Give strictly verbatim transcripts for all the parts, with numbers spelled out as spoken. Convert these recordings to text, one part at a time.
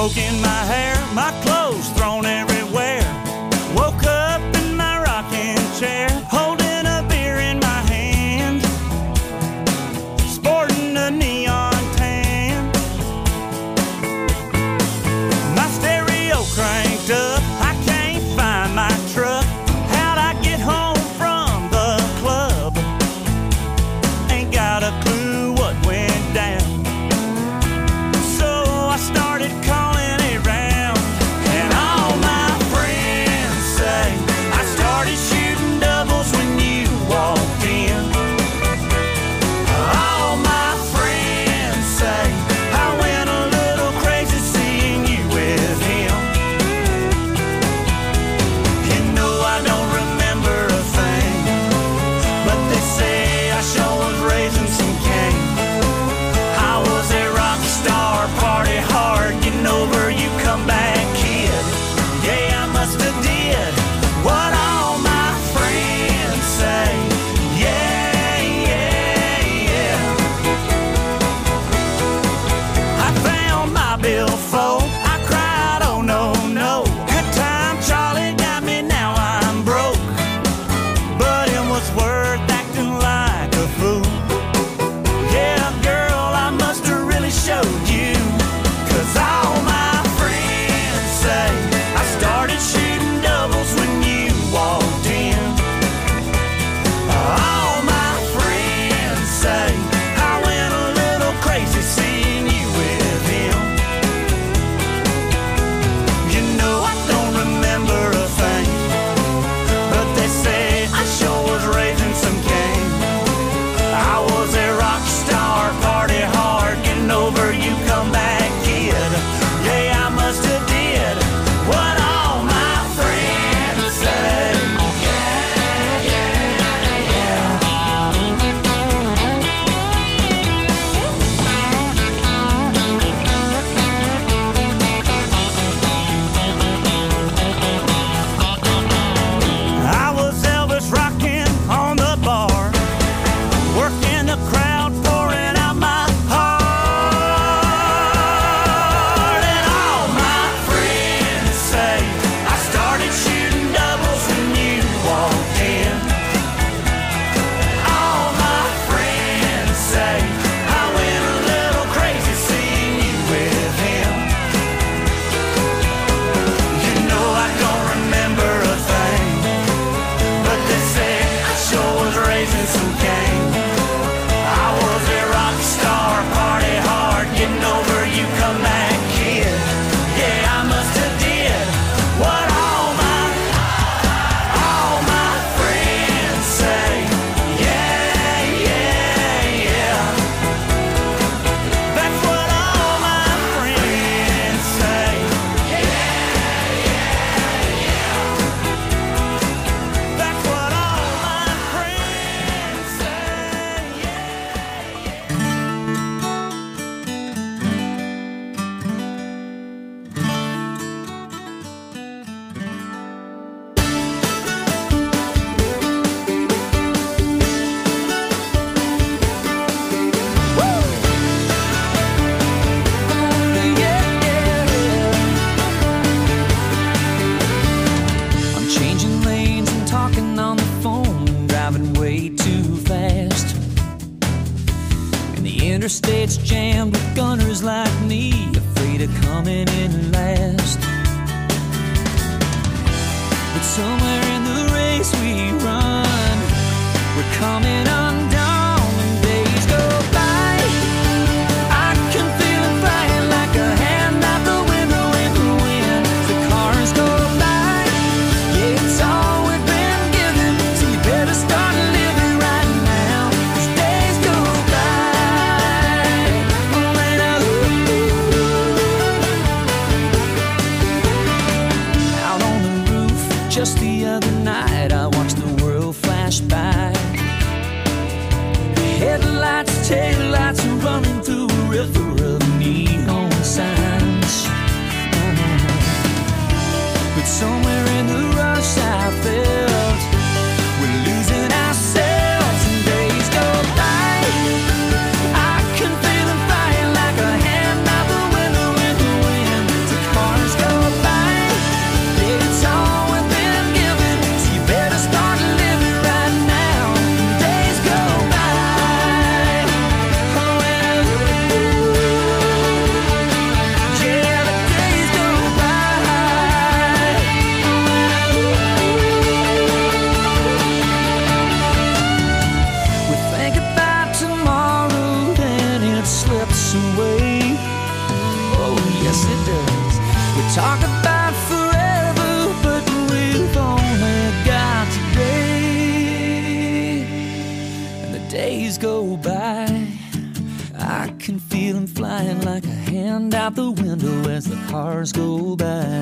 smoke in my hair, my clothes thrown everywhere. Woke up in my rocking chair, holding a beer in my hand, sporting a neon tan. My stereo cranked up, I can't find my truck. How'd I get home from the club? Ain't got a clue what went down. So I started calling around, and all my friends say I started shooting doubles when you walked in. All my friends say I went a little crazy seeing you with him. You know I don't remember a thing, but they say I sure was raising some cane. I was a rock star, party hard, getting over you come back kid. Yeah, I must have did what all my friends say. Yeah, yeah, yeah. I found my billfold, I cried, oh no, no. Good time, Charlie got me, now I'm broke. But it was worth acting like a fool. Yeah, girl, I must have really showed you, 'cause all my friends say I started shooting doubles when you walked in. All my friends say I went a little crazy seeing you with him. You know I don't remember a thing, but they say I sure was raising some cane. I was a rock star, party hard, getting over you come back kid. Yeah, I must have did what all my friends say. Yeah, yeah, yeah. I was Elvis rocking on the bar, working the crowd, pouring out my heart. And all my friends say I started shooting doubles when you walked in. All my friends say I went a little crazy seeing you with him. You know I don't remember a thing, but they say I sure was raising some cane. I was a rock star, party hard, getting over you come back kid. Yeah, I must have did what all my, all my friends say. Yeah, yeah, yeah. That's what all my friends say. Yeah, yeah, yeah. That's what all my friends say. I'm changing lanes and talking on the phone, driving way too fast. And the interstate's jammed with gunners like me, afraid of coming in last. But somewhere in the race we run, we're coming undone when days go by. I can feel it flying like a hand out the window in the wind. The cars go by, yeah, it's all we've been given, so you better start living right now, 'cause days go by. Oh, and I out on the roof just the other night, I watched the world flash by. Headlights, taillights are running through a river of neon signs. But somewhere in the rush I felt we're losing ourselves and days go by. I can feel them flying like a hand out the window in the wind. The talk about forever, but we've only got today. And the days go by, I can feel them flying like a hand out the window as the cars go by.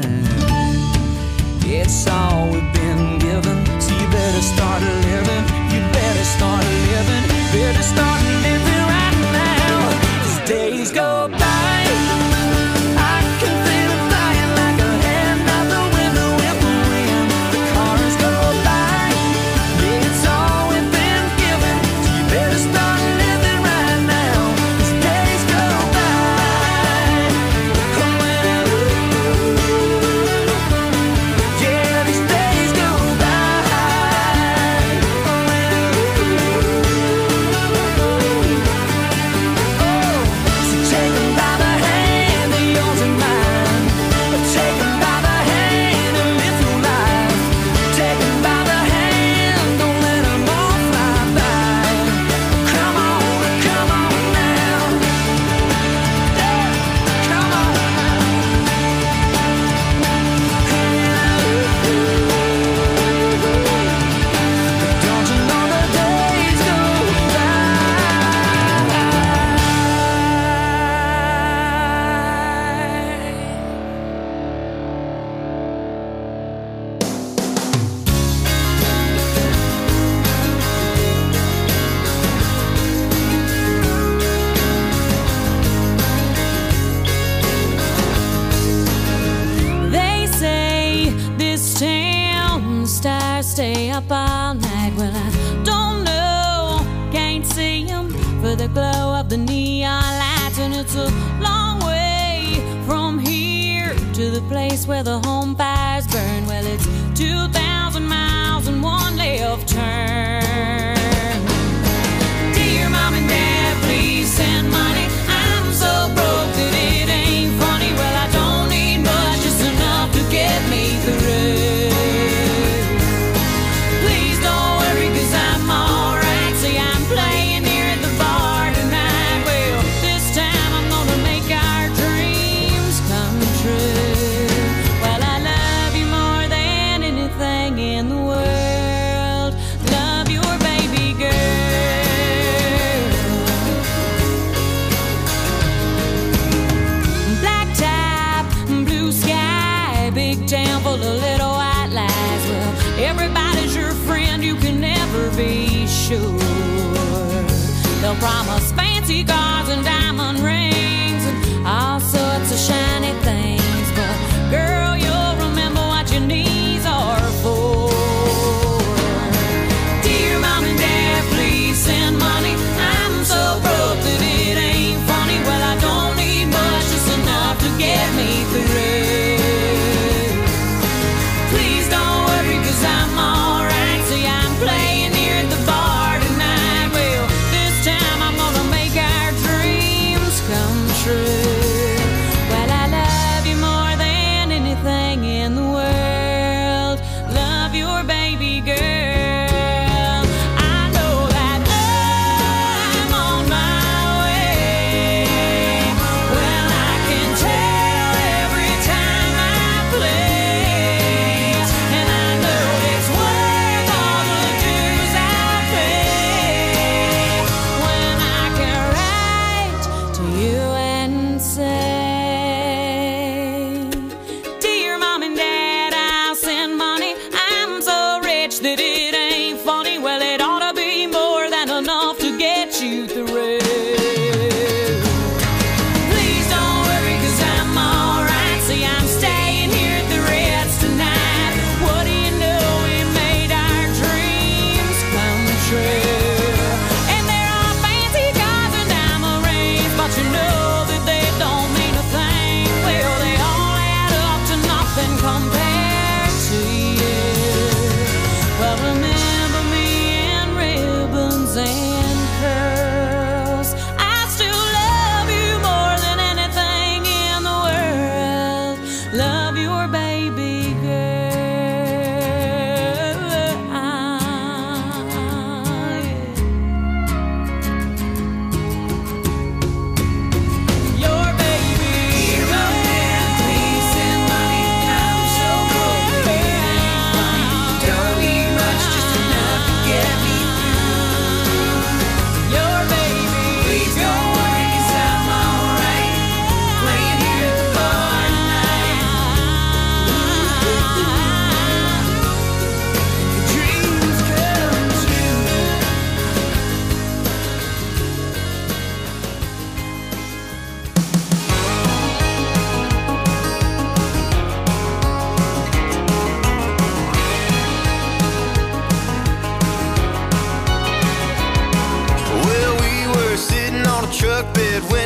It's all we've been given, so you better start living. You better start living. Better start living right now. As days go by, I can feel it flying like a hand out the window in the wind. The cars go by, it's all we've been given, so you better start living right now. As days go by, coming yeah, these days go by. Oh, so take 'em by the hand, they're yours and mine. Take 'em by the hand and live through life. Take 'em by the hand, don't let 'em all fly by. Come on, come on now. Yeah, come on now. Don't you know the days go by? They say this town stars stay up all night. Well, I don't know, can't see 'em for the glow of the neon lights. And it's a long way from here to the place where the home fires burn. Well, it's two thousand miles and one left turn. Dear mom and dad, please send money. I'm so broke that it ain't funny. Well, I don't need much, just enough to get me through. Please don't worry, 'cause I'm alright. See, I'm playing here at the bar tonight. Well, this time I'm gonna make our dreams come true. Well, I love you more than anything in the world. Love your baby girl. Black top, blue sky, big town full of little white lies. Well, everybody's your friend, you can never be sure. They'll promise fancy cars and diamond rings and all sorts of shiny things, but girl, you'll remember what your knees are for. Dear mom and dad, please send money. I'm so broke that it ain't funny. Well, I don't need much, just enough to get me through. Please don't worry, 'cause I'm alright. See, I'm playing here at the bar tonight. Well, this time I'm gonna make our dreams come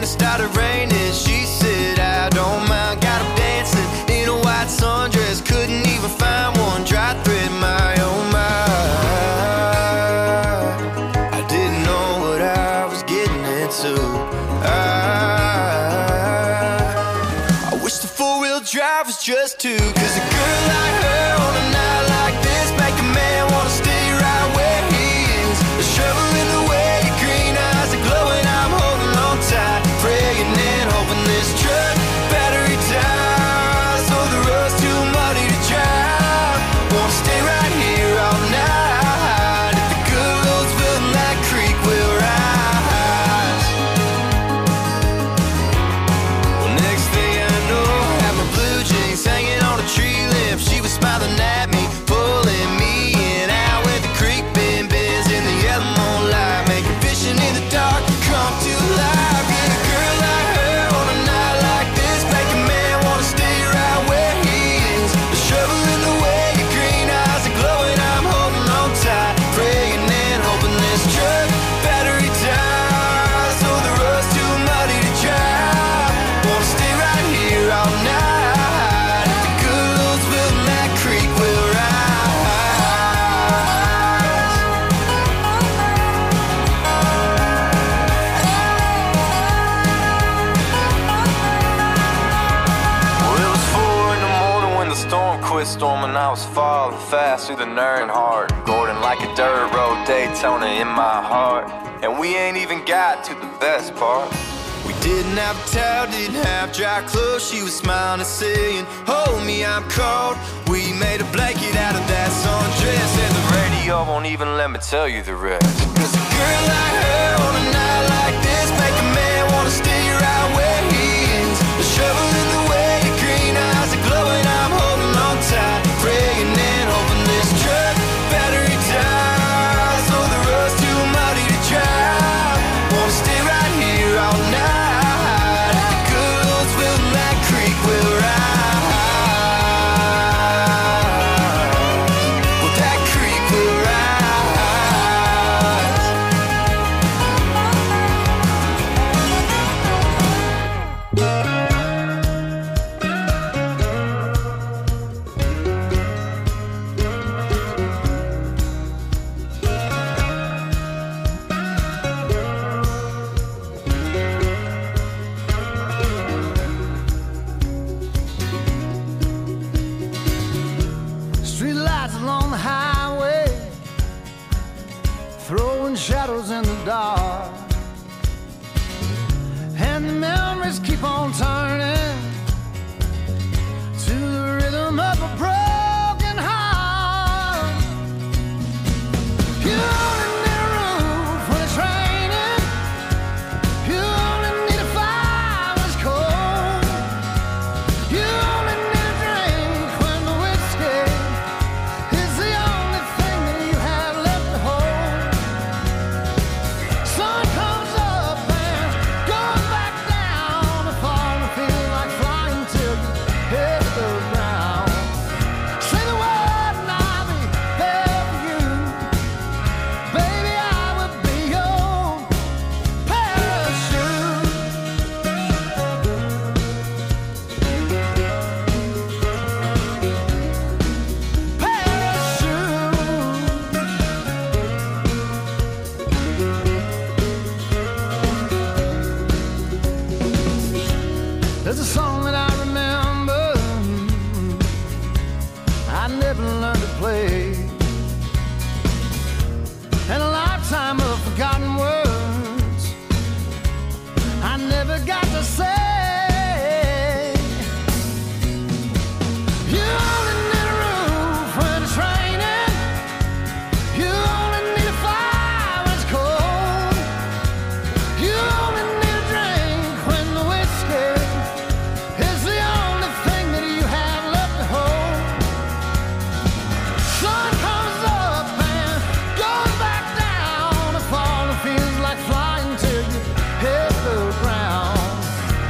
started raining, she said, I don't mind. Got him dancing in a white sundress, couldn't even find one dry thread, my oh my. I didn't know what I was getting into. I, I wish the four-wheel drive was just two, cause a girl like her on a night like this make a man wanna stay right where he is. A shovel in the way, your green eyes are glowing, I'm holding on tight, praying and hoping this truck battery dies, so the road's too muddy to drive. Wanna stay right here all night, if the good roads fill that creek will rise. Well, next thing I know, I had my blue jeans hanging on a tree limb. She was smiling at me, pulling me in, out where the creek bend bends in the yellow moonlight, making fishing in the dark come to life. Yeah, a girl like her on a night like this make a man wanna stay right where he is. A shovel in the way, your green eyes are glowing, I'm holding on tight, praying and hoping this truck battery dies, so the road's too muddy to drive. Wanna stay right here all night, if the good roads fill that creek will rise. Well, it was four in the morning when the storm quit storming. I was falling fast through the Nern Hard, Gordon like a dirt road Daytona in my heart. And we ain't even got to the best part. We didn't have a towel, didn't have dry clothes. She was smiling and saying, hold me, I'm cold. We made a blanket out of that sundress, and the radio won't even let me tell you the rest. Cause a girl like her on a night like this make a man wanna stay right where he is. A shovel in the way, your green eyes are glowing, I'm holding on tight, praying and hoping this truck battery dies, so the road's too muddy to drive. Wanna stay right here all night, if the good roads fill that creek will rise. Well, that creek will rise. Street lights along the highway, throwing shadows in the dark, and the memories keep on turning to the rhythm of a broken heart. You only need a roof when it's raining, you only need a fire when it's cold, you only need a drink when the whiskey is the only thing that you have left to hold. Sun comes up and goes back down, the fall feels like flying till you hit the ground. Say the word and I'll be there for you, baby, I will be your parachute. There's a song that I remember I never learned to play, and a lifetime of forgotten words I never got to say. You only need a roof when it's raining, you only need a fire when it's cold, you only need a drink when the whiskey is the only thing that you have left to hold. Sun comes up and goes back down, the fall feels like flying till you hit the ground.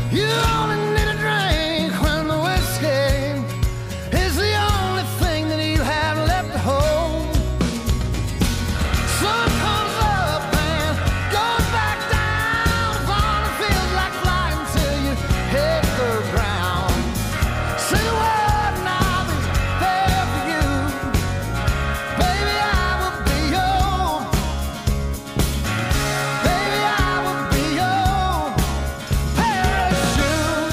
You only need a drink when the whiskey is the only thing that you have left to hold. Sun comes up and goes back down. It's all it feels like flying till you hit the ground. Say the word and I'll be there for you. Baby, I will be your. Baby, I will be your parachute.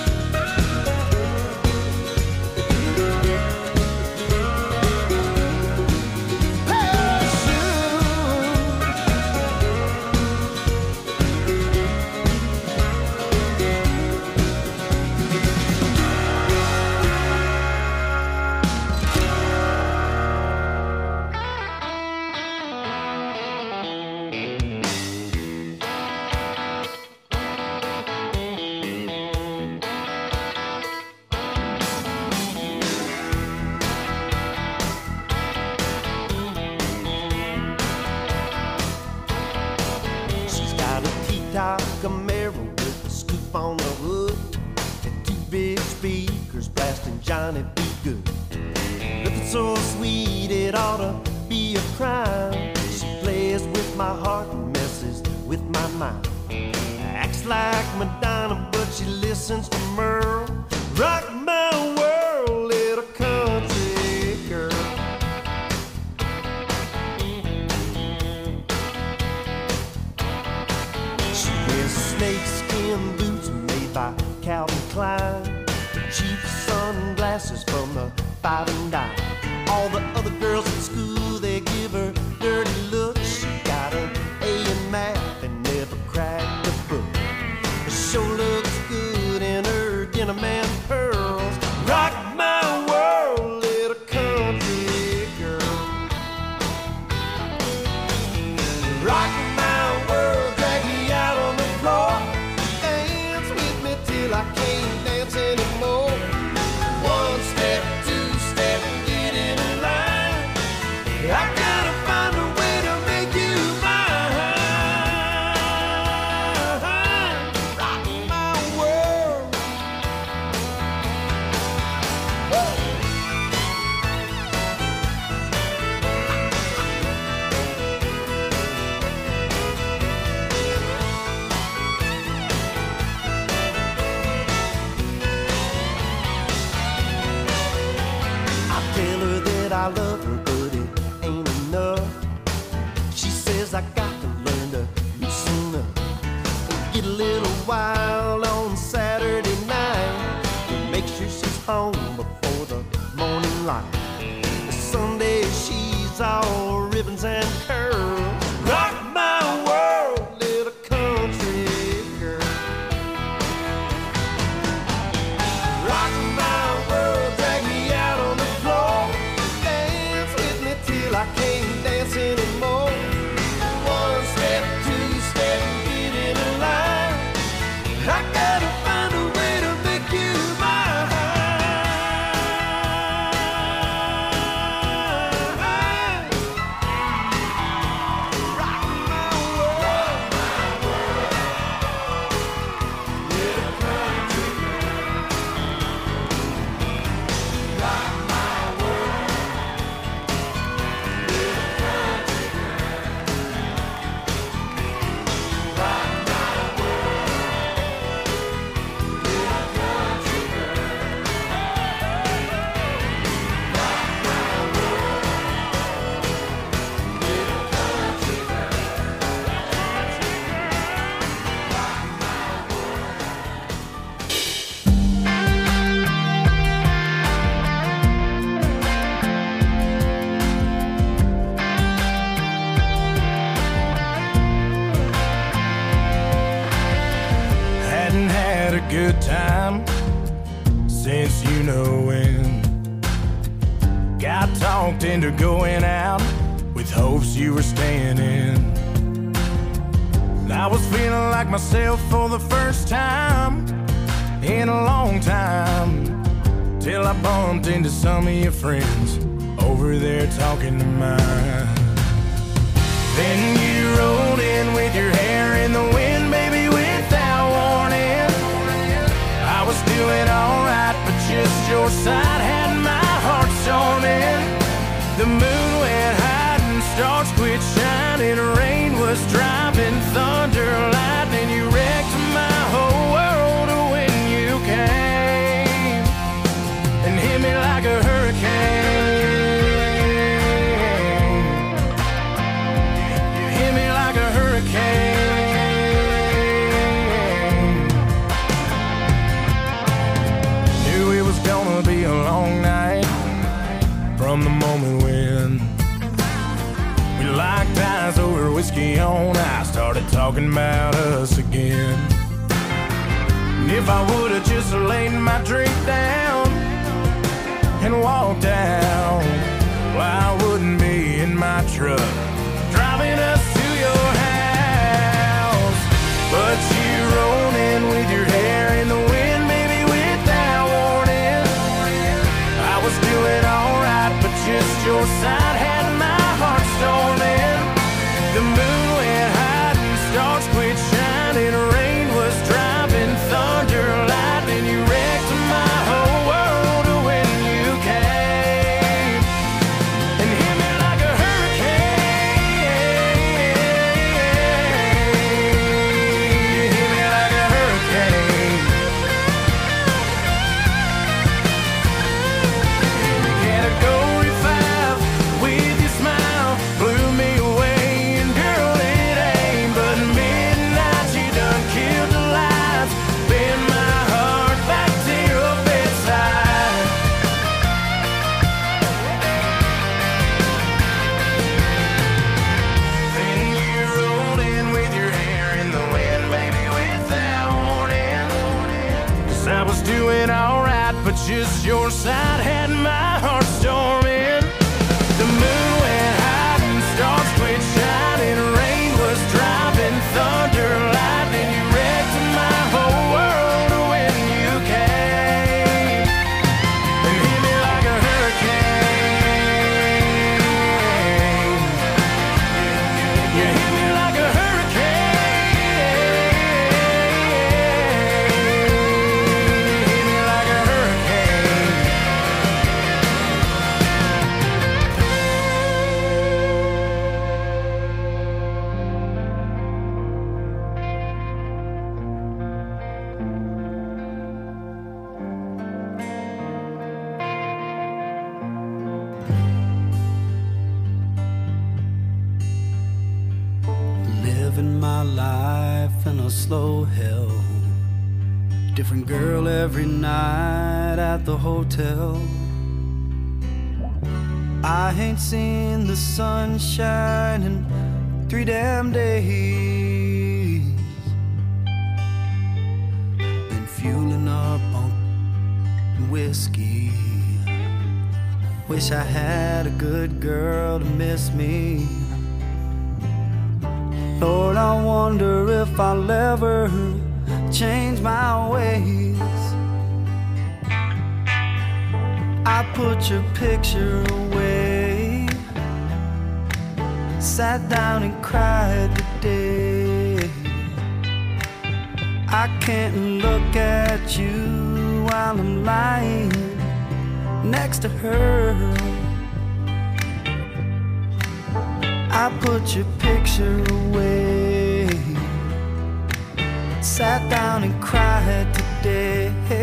She's got a T-top Camaro with a scoop on the hood and two big speakers blasting Johnny B. Good. Looking so sweet it ought to be a crime. She plays with my heart and messes with my mind. Acts like Madonna, but she listens to Merle. Rock my world, little country girl. She wears snakeskin boots made by Calvin Klein, cheap sunglasses from the Five and Dime. All the other girls at school, they give her dirty looks. She got an A in math and never cracked a book. She sure looks good in her denim and pearls. Rock my world, little country girl. Rock my world, drag me out on the floor. Dance with me till I can't dance anymore. One step, two step, get in line. I gotta find a way to make you mine. Rock my world. I tell her that I love her, but it ain't enough. She says I got to learn to loosen up and get a little wild on Saturday night. Make sure she's home before the morning light. Sunday she's all ribbons and curls. Rock my world, little country girl. Rock my world, drag me out on the floor. Dance with me till I can't dance anymore. One step, two step, get in a line. I gotta find a way to make you mine. Rock my world. Little country girl. Rock my world. Little country girl. Rock my world. Little country girl. Rock my world. Little country girl. Hadn't had a good time since you know when. Got talked into going out with hopes you were staying in. I was feeling like myself for the first time in a long time, till I bumped into some of your friends over there talking to mine. Then you rolled in with your hair in the wind, baby, without warning. your side had my heart storming. The moon went high and stars quit shining. Rain was driving, thunder, lightning. You wrecked my whole world when you came and hit me like a hurricane. You hit me like a hurricane. Knew it was gonna be a long night from the moment when we locked eyes over whiskey on ice, started talking about us again. And if I would've just laid my drink down and walked out, well, I wouldn't be in my truck driving us to your house. But you rolled in with your hair in the wind, baby, without warning. I was doing alright, but just your side had my heart storming. The moon went high and stars quit shining. Rain was driving, thunder, lightning. You wrecked my whole world when you came and hit me like a hurricane. You hit me like a hurricane. Category five with your smile blew me away, and girl, it ain't but midnight. You done killed the lights, bend my heart back to your bedside. Then you rolled in with your hair in the wind, baby, without warning. 'Cause I was doing alright, but just your side had my heart storming. The moon went high and stars quit shining. Rain was driving, thunder, lightning. You wrecked my whole world when you came and hit me like a hurricane. You hit me like a hurricane. You hit me like a hurricane. Living my life in a slow hell. Different girl every night at the hotel. I ain't seen the sunshine in three damn days. Been fueling up on whiskey. Wish I had a good girl to miss me. Lord, I wonder if I'll ever change my ways. I put your picture away, sat down and cried today. I can't look at you while I'm lying next to her. I put your picture away, sat down and cried today.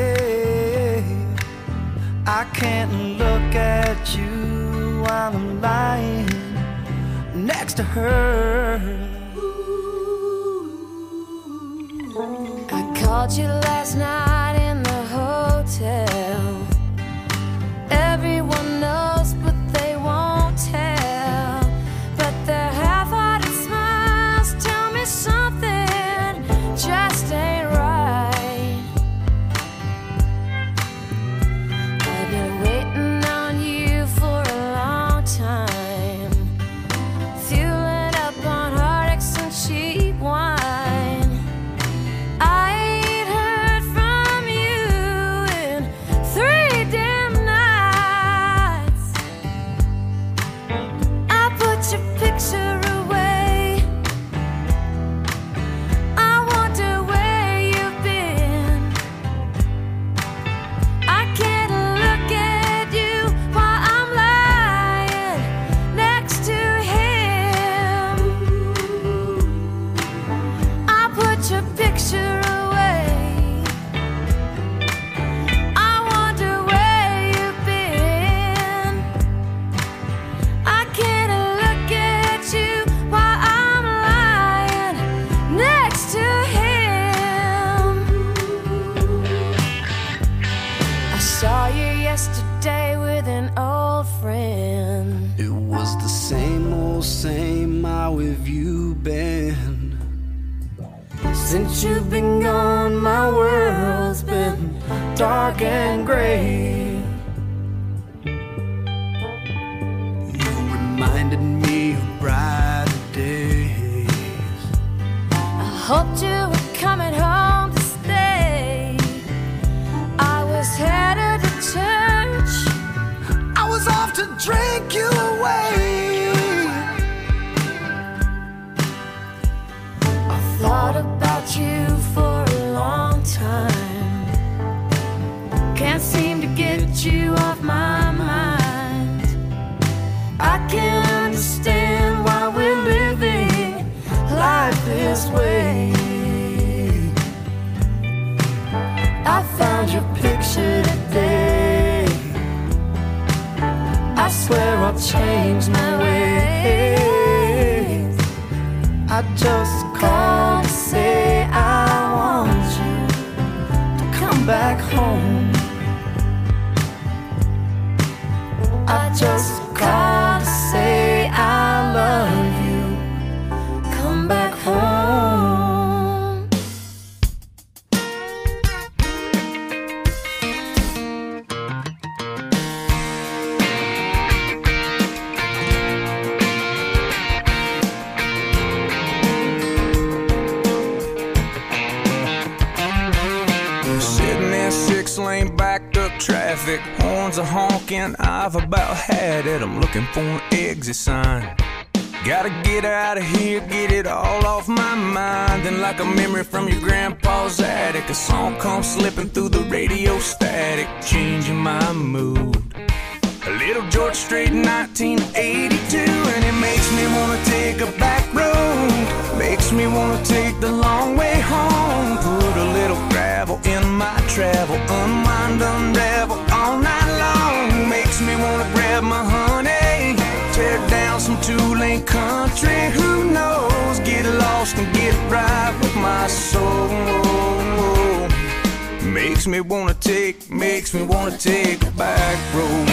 I can't look at you while I'm lying next to her. I called you last night in the hotel. Everyone knows, but they won't tell. But their half-hearted smiles tell me something just ain't right. I've been waiting on you for a long time, fueling up on heartaches and cheap wine. I ain't heard from same. How have you been? Since you've been gone, my world's been dark and gray. You reminded me of brighter days. I hoped you were coming home to stay. I was headed to church. I was off to drink you away. I thought about you for a long time. Can't seem to get you off my mind. I can't understand why we're living life this way. I found your picture today. I swear I'll change my ways. I just called to say I want you to come back home. I just called to say I love you. Come back home. Lane backed up traffic, horns are honking, I've about had it. I'm looking for an exit sign. Gotta get out of here, get it all off my mind. Then like a memory from your grandpa's attic, a song comes slipping through the radio static, changing my mood. A little George Strait nineteen eighty-two, and it makes me wanna take a back road. Makes me wanna take the long way home. Put a little gravel in my travel, unwind, unravel all night long. Makes me wanna grab my honey, tear down some two-lane country. Who knows, get lost and get right with my soul. Makes me wanna take, makes me wanna take a back road.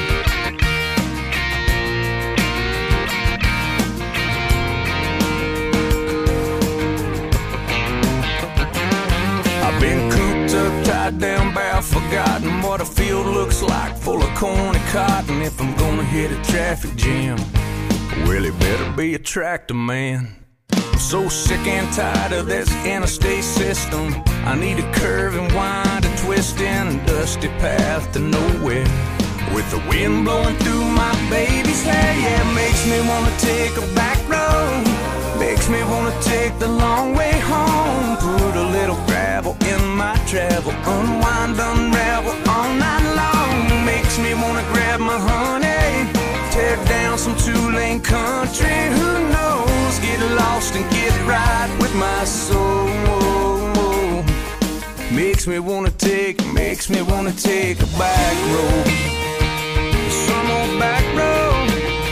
I've been cooped up, tied down, bow, forgotten what a field looks like, full of corn and cotton. If I'm gonna hit a traffic jam, well, it better be a tractor man. I'm so sick and tired of this interstate system. I need a curve and wind, a twist in a dusty path to nowhere, with the wind blowing through my baby's hair. Yeah, it makes me wanna take a back road. Makes me wanna take the long way home. Put a little gravel in my travel, unwind, unravel all night long. Makes me wanna grab my honey, tear down some two-lane country. Who knows, get lost and get right with my soul. Makes me wanna take, makes me wanna take a back road. Some old back road.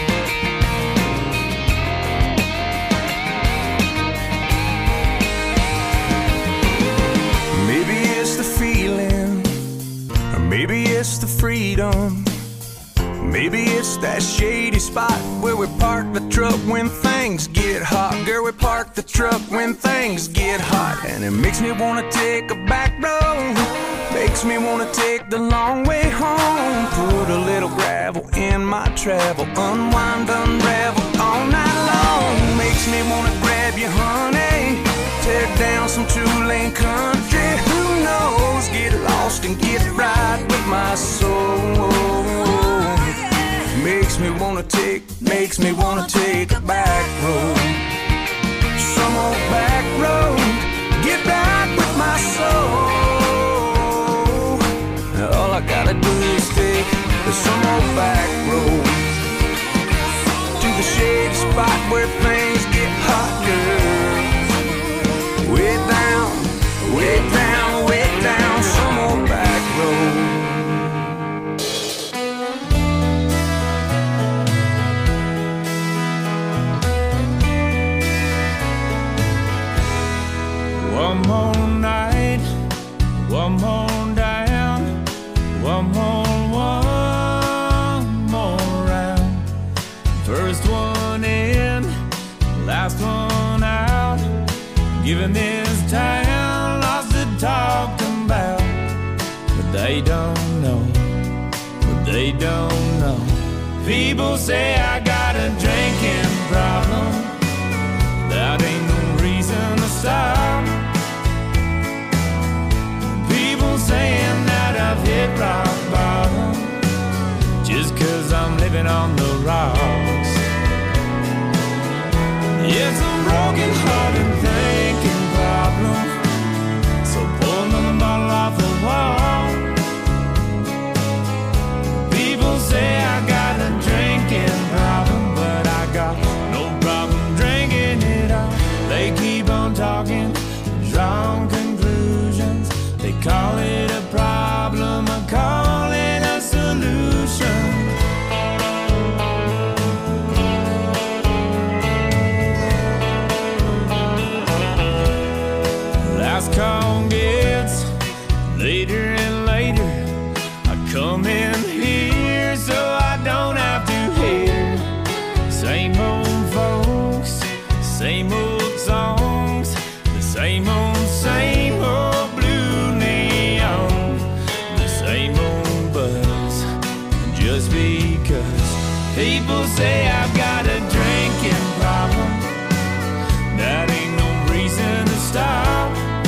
Maybe it's the feeling, or maybe it's the freedom. Maybe it's that shady spot where we park the truck when things get hot. Girl, we park the truck when things get hot. And it makes me wanna take a back road. Makes me wanna take the long way home. Put a little gravel in my travel, unwind, unravel all night long. Makes me wanna grab you, honey, tear down some two-lane country. Who knows, get lost and get right with my soul. Makes me wanna take, makes me wanna take a back road. Some old back road, get back with my soul. All I gotta do is take some old back road to the shady spot where things get hot, girl. Way down, way down, way down, some old back road. One more night, one more down, one more, one more round. First one in, in this town, lots to talk about. But they don't know, but they don't know. People say I got a drinking problem. That ain't no reason to stop. People saying that I've hit rock bottom just cause I'm living on the rocks. It's a broken heart and thinking problem. So pull another bottle off the wall. People say I got a drinking problem, but I got no problem drinking it all. They keep on talking, drawing conclusions. They call it a problem, I call it a solution. Last call gets later and later. I come in here so I don't have to hear same old folks, same old songs, the same old, same old blue neon, the same old buzz. Just because people say I've got a drinking problem, that ain't no reason to stop.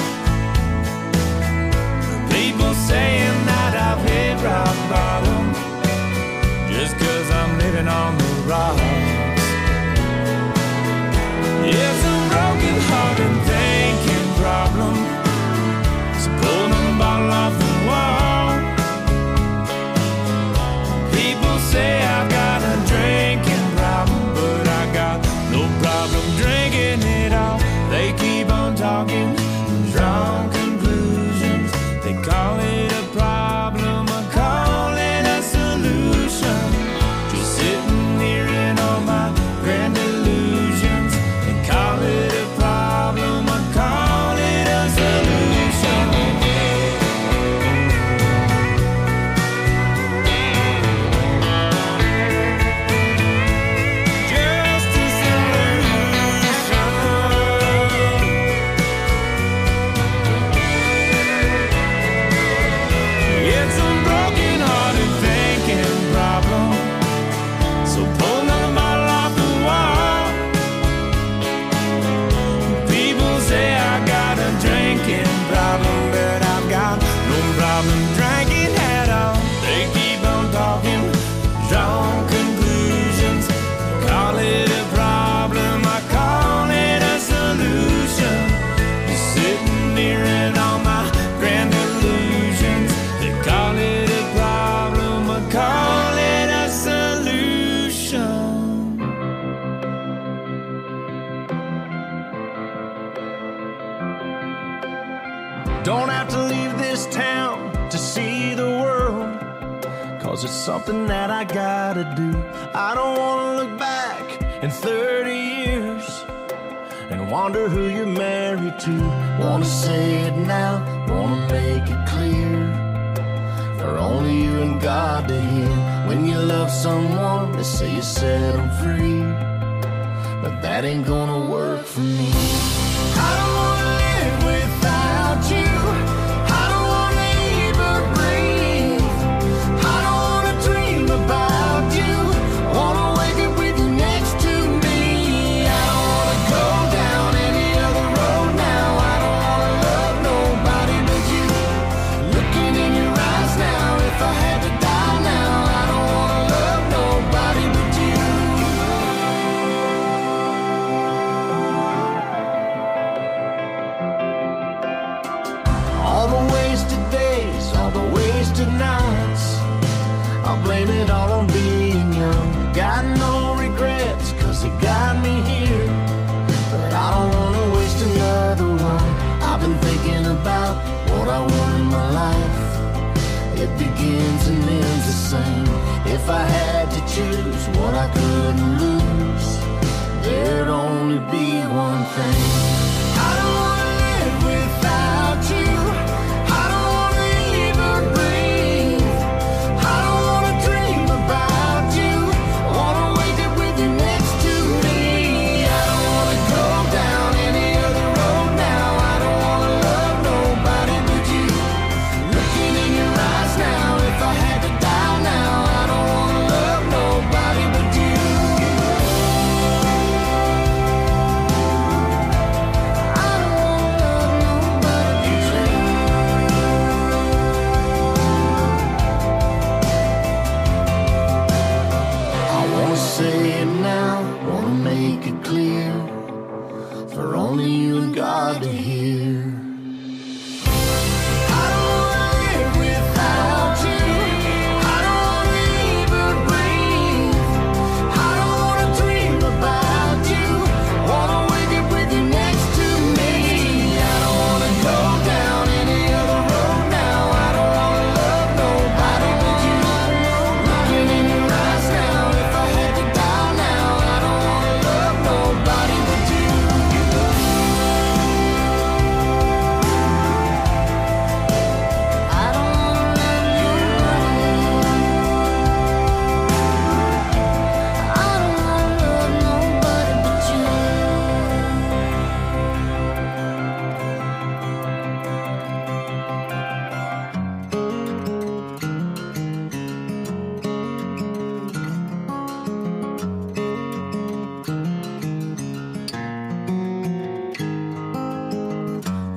People saying that I've hit rock bottom just cause I'm living on the rocks. It's a broken heart and thinking problem. So pull another bottle off the wall. People say I've got a drinking problem, but I got no problem drinking it all. They keep on talking, drawing conclusions. They call it a problem, I call it a solution. Just sitting here in all my grand illusions. They call it a problem, I call it a solution. Just a solution. It's a broken hearted thinking problem. So pull another bottle off the wall. People say I got a drinking problem, but I've got no problem drinking at all. They keep on talking, drawing conclusions. Call it a problem, I call it a solution. Just sitting here in all my grand illusions. They call it a problem, I call it a solution. Don't have to leave this town to see the world, cause it's something that I gotta do. I don't wanna look back in thirty years and wonder who you're married to. Wanna say it now, wanna make it clear, for only you and God to hear. When you love someone, they say you set them free, but that ain't gonna work for me. I don't wanna live without you. I don't wanna even breathe. I don't wanna dream about you. I wanna wake up with you next to me. I don't wanna go down any other road now. I don't wanna love nobody but you. Looking in your eyes now, if I had to die now, I don't wanna love nobody but you. All the wasted days, all the wasted nights, I'll blame it all on being young. Got no regrets, cause it got me here, but I don't wanna waste another one. I've been thinking about what I want in my life. It begins and ends the same. If I had to choose what I couldn't lose, there'd only be one thing. I don't wanna live without you. I don't wanna even breathe. I don't wanna dream about you. I wanna wake up with you next to me. I don't wanna go down any other road now.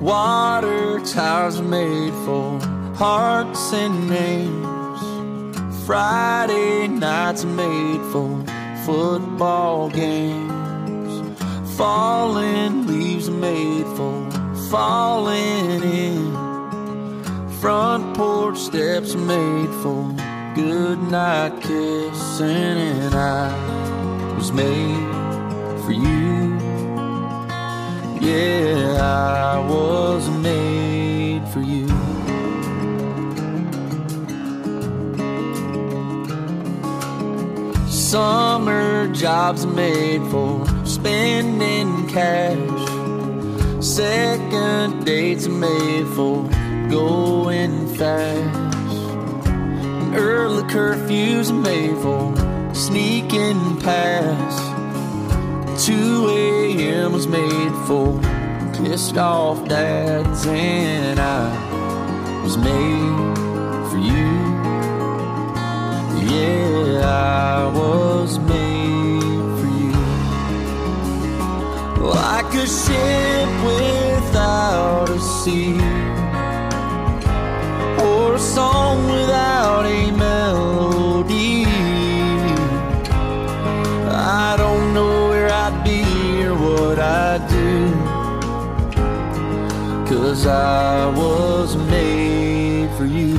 Water towers are made for hearts and names. Friday nights are made for football games. Falling leaves are made for falling in. Front porch steps are made for goodnight kissing. And I was made for you. Yeah, I was made for you. Summer jobs are made for spending cash. Second dates are made for going fast. And early curfews are made for sneaking past. two a.m. was made for pissed off dads. And I was made for you. Yeah, I was made for you. Like a ship without a sea, or a song without a melody. I don't know where I'd be or what I'd do, 'cause I was made for you.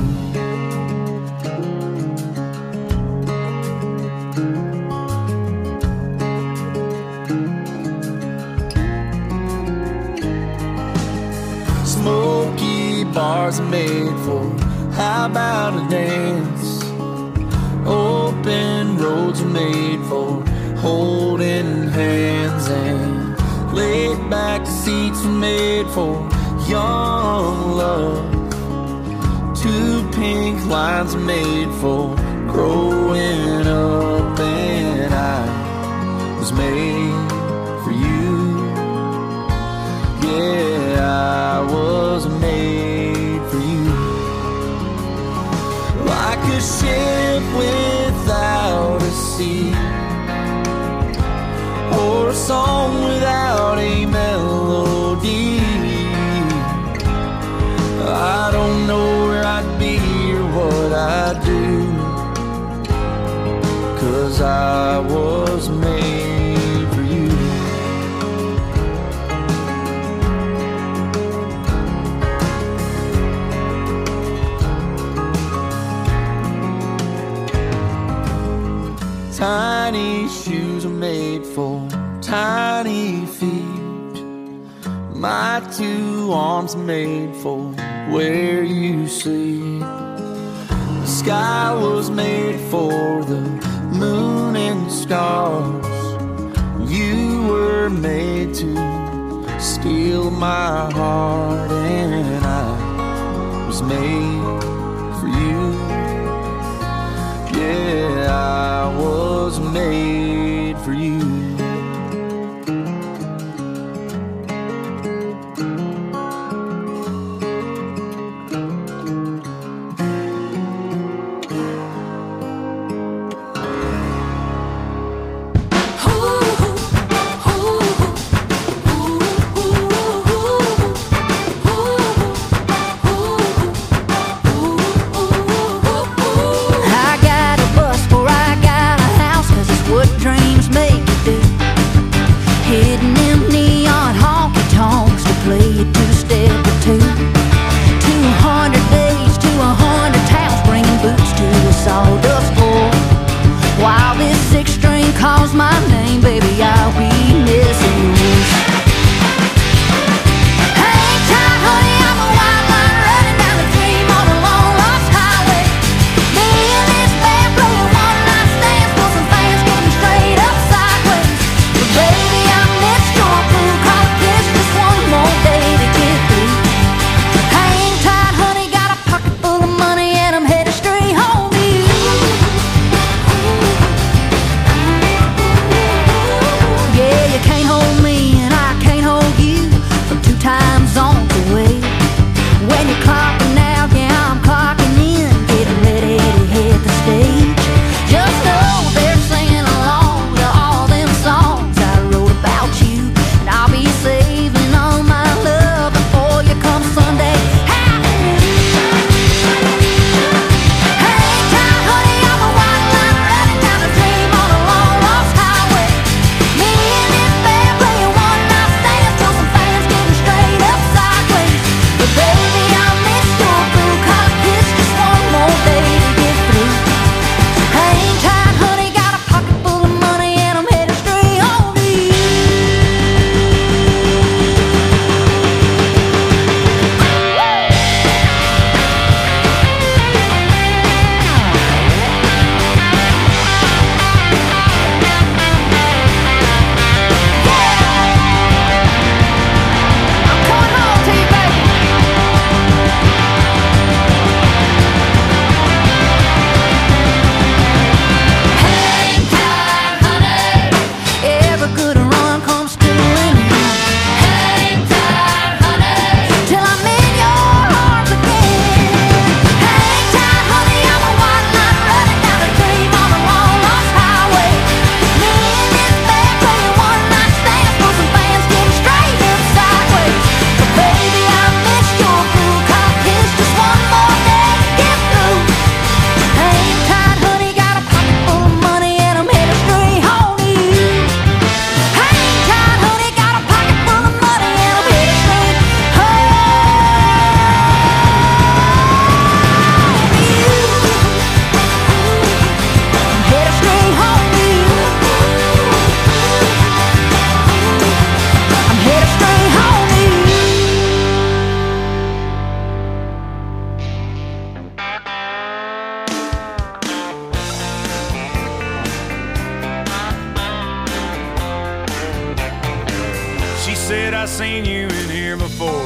Smoky bars are made for how about a dance. Open roads are made for holding hands. And laid back seats are made for young love. Two pink lines are made for growing up. And I was made for you. Yeah, I was made for you. Like a ship without a sea, or a song without a melody. I don't know where I'd be or what I'd do, 'cause I was made for you. Tiny shoes are made for tiny feet. My two arms are made for where you sleep. The sky was made for the moon and stars. You were made to steal my heart. And I was made for you. Yeah, I was made for you. I got a bus for seen you in here before.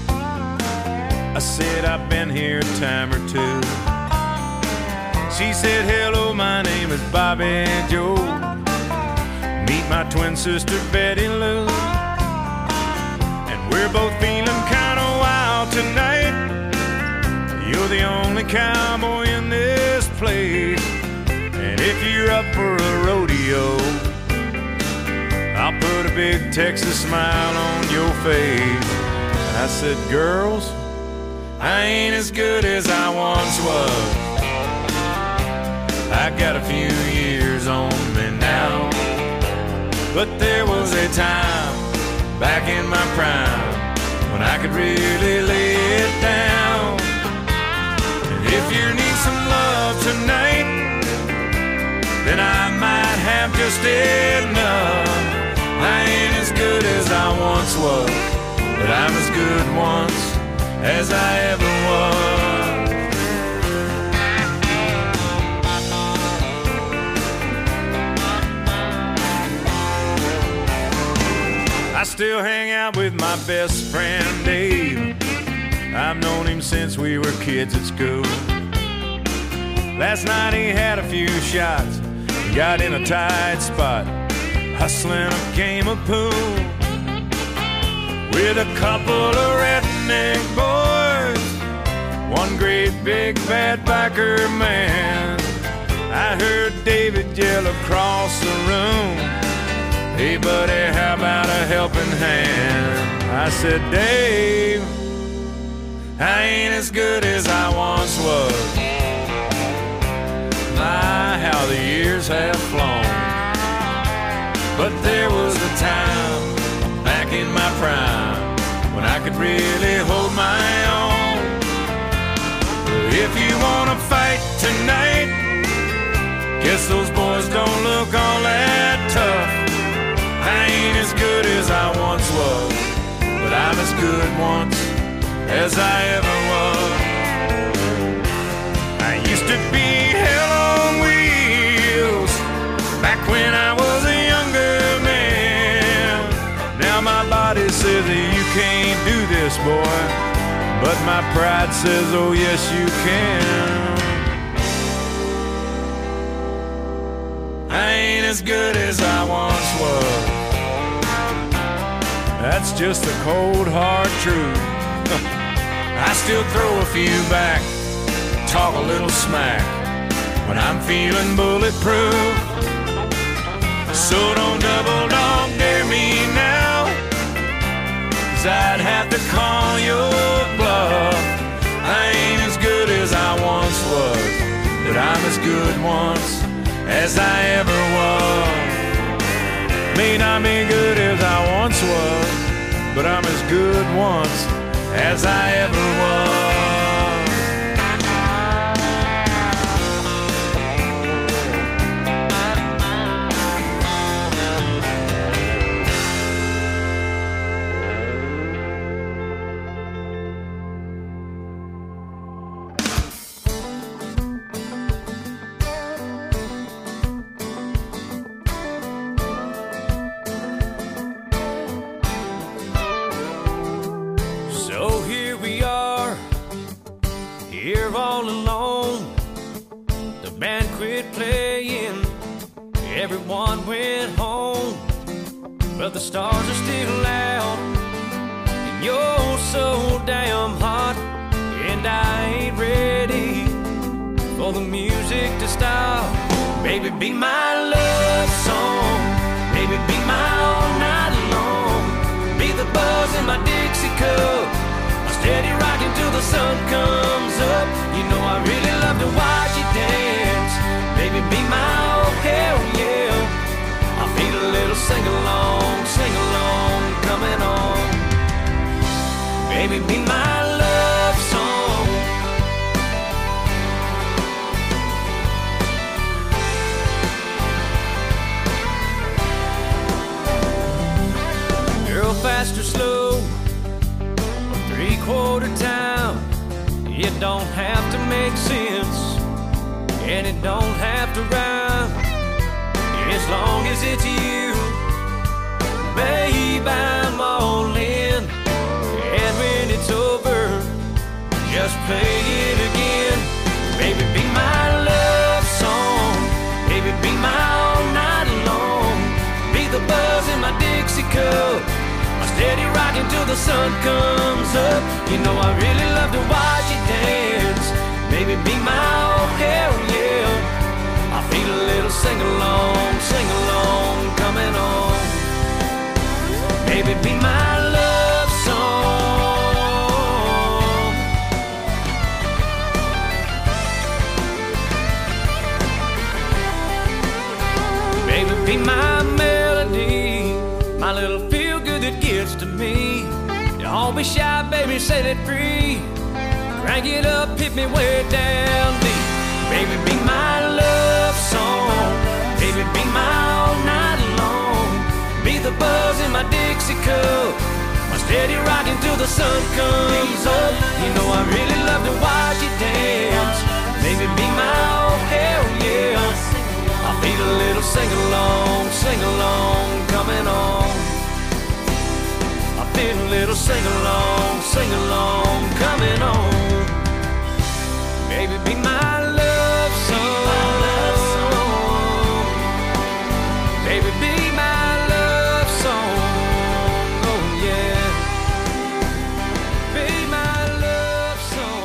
I said, I've been here a time or two. She said, hello, my name is Bobby Joe. Meet my twin sister, Betty Lou. And we're both feeling kind of wild tonight. You're the only cowboy in this place. And if you're up for a rodeo, I'll put a big Texas smile on your face. I said, girls, I ain't as good as I once was. I got a few years on me now, but there was a time back in my prime when I could really lay it down. And if you need some love tonight, then I might have just enough. I ain't as good as I once was, but I'm as good once as I ever was. I still hang out with my best friend Dave. I've known him since we were kids at school. Last night he had a few shots, got in a tight spot, hustling a game of pool with a couple of redneck boys, one great big bad biker man. I heard David yell across the room, hey buddy, how about a helping hand? I said, Dave, I ain't as good as I once was. My, how the years have flown. But there was a time back in my prime when I could really hold my own. If you wanna fight tonight, guess those boys don't look all that tough. I ain't as good as I once was, but I'm as good once as I ever was. I used to be hell on wheels back when I was a younger man. Now my body says that you can't do this, boy, but my pride says, oh yes you can. I ain't as good as I once was. That's just the cold hard truth. I still throw a few back, talk a little smack when I'm feeling bulletproof. So don't double dog dare me now, 'cause I'd have to call your bluff. I ain't as good as I once was, but I'm as good once as I ever was. May not be good as I once was, but I'm as good once as I ever was. All alone, the band quit playing, everyone went home, but the stars are still out, and you're so damn hot, and I ain't ready for the music to stop. Baby, be my love song, baby, be my all night long, be the buzz in my Dixie cup, steady rocking till the sun comes up. You know I really love to watch you dance. Baby, be my oh hell yeah. I feel a little sing-along, sing-along coming on. Baby, be my love song. Girl, fast or slow, three-quarter time, it don't have to make sense, and it don't have to rhyme, as long as it's you. Babe, I'm all in. just play it again. Baby, be my love song. Baby, be my all night long. Be the buzz in my Dixie cup, my steady rocking till the sun comes up. You know I really love to watch you dance. Baby, be my oh hell yeah. I feel a little sing-along, sing-along coming on. Baby, be my love song. Baby, be my melody, my little feel-good that gets to me. Don't be shy, baby, set it free. Crank it up, hit me way down deep. Baby, be my love song. Baby, be my all night long. Be the buzz in my Dixie cup, my steady rocking till the sun comes up. You know I really love to watch you dance. Baby, be my oh hell yeah. I feel a little sing-along, sing-along coming on. I feel a little sing-along, sing-along coming on. Baby, be my love song. Baby, be my love song. Oh yeah. Be my love song.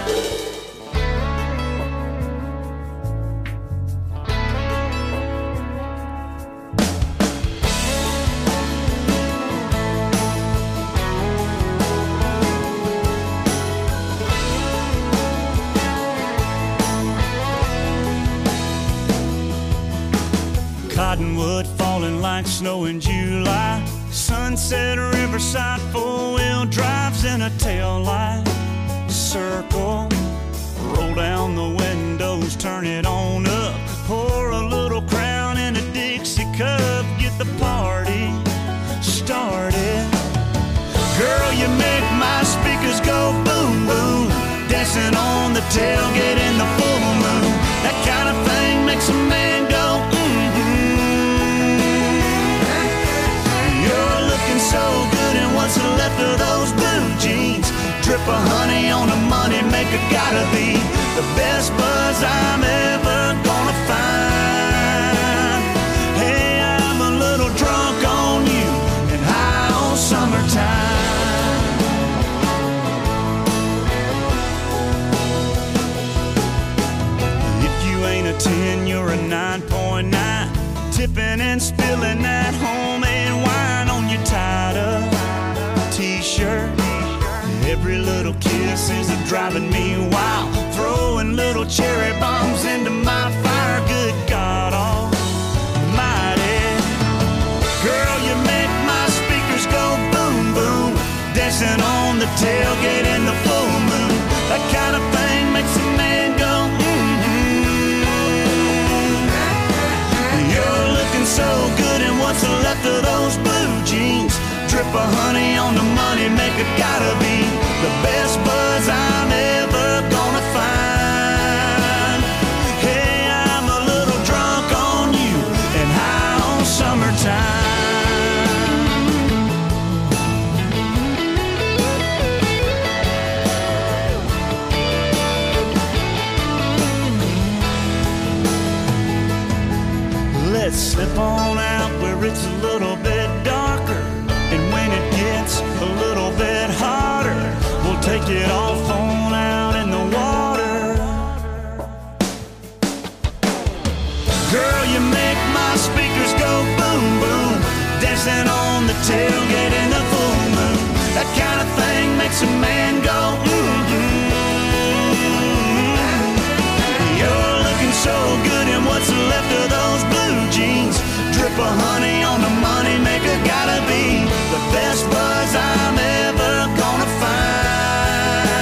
Cottonwood falling like snow in July. Sunset Riverside, four-wheel drives in a tail light. Circle, roll down the windows, turn it on up. Pour a little Crown in a Dixie cup, get the party started. Girl, you make my speakers go boom, boom. Dancing on the tailgate in the full moon. That kind of thing makes a man go so good, and what's left of those blue jeans? Drip of honey on the money maker, gotta be the best buzz I'm ever gonna find. Hey, I'm a little drunk on you and high on summertime. If you ain't a ten, you're a nine point nine. Tipping and spilling that homemade wine on your tied-up t-shirt. Every little kiss is a driving me wild. Throwing little cherry bombs into my fire. Good God almighty. Girl, you make my speakers go boom, boom. Dancing on the tailgate in the full moon. That kind of thing makes a man go so good, and what's left of those blue jeans? Drip of honey on the money maker, gotta be the best buzz I'm ever gonna find. Hey, I'm a little drunk on you and high on summertime. Let's slip on out where it's a little bit darker, and when it gets a little bit hotter, we'll take it off on out in the water. Girl, you make my speakers go boom, boom. Dancing on the tailgate in the full moon. That kind of thing makes a man go mm-hmm. You're looking so good, and what's left of those blue jeans? Drip of honey on the money maker, gotta be the best buzz I'm ever gonna find.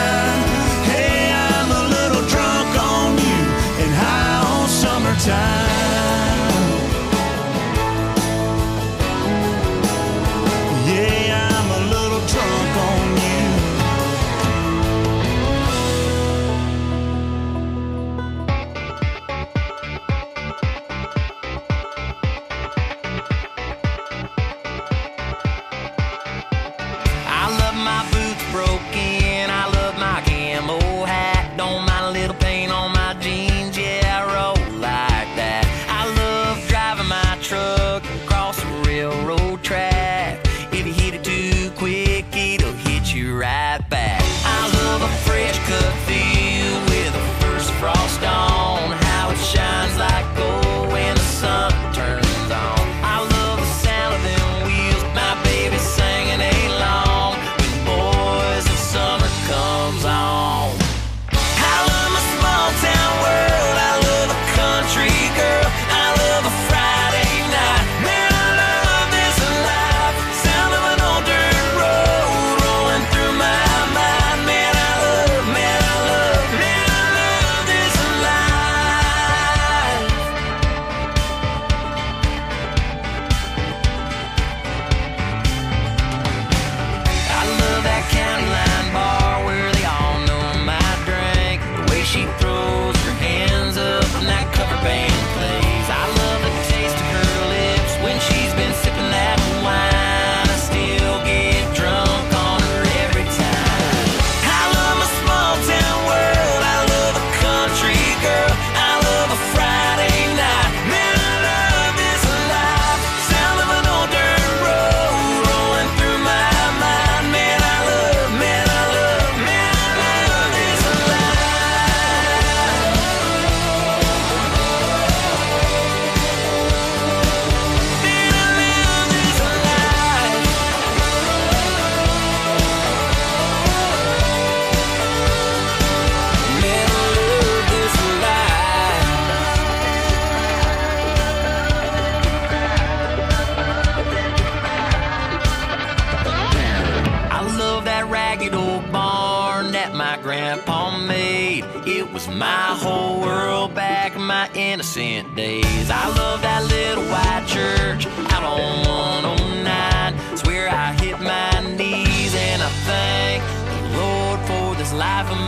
It was my whole world back in my innocent days. I love that little white church out on one oh nine. Swear I hit my knees and I thank the Lord for this life of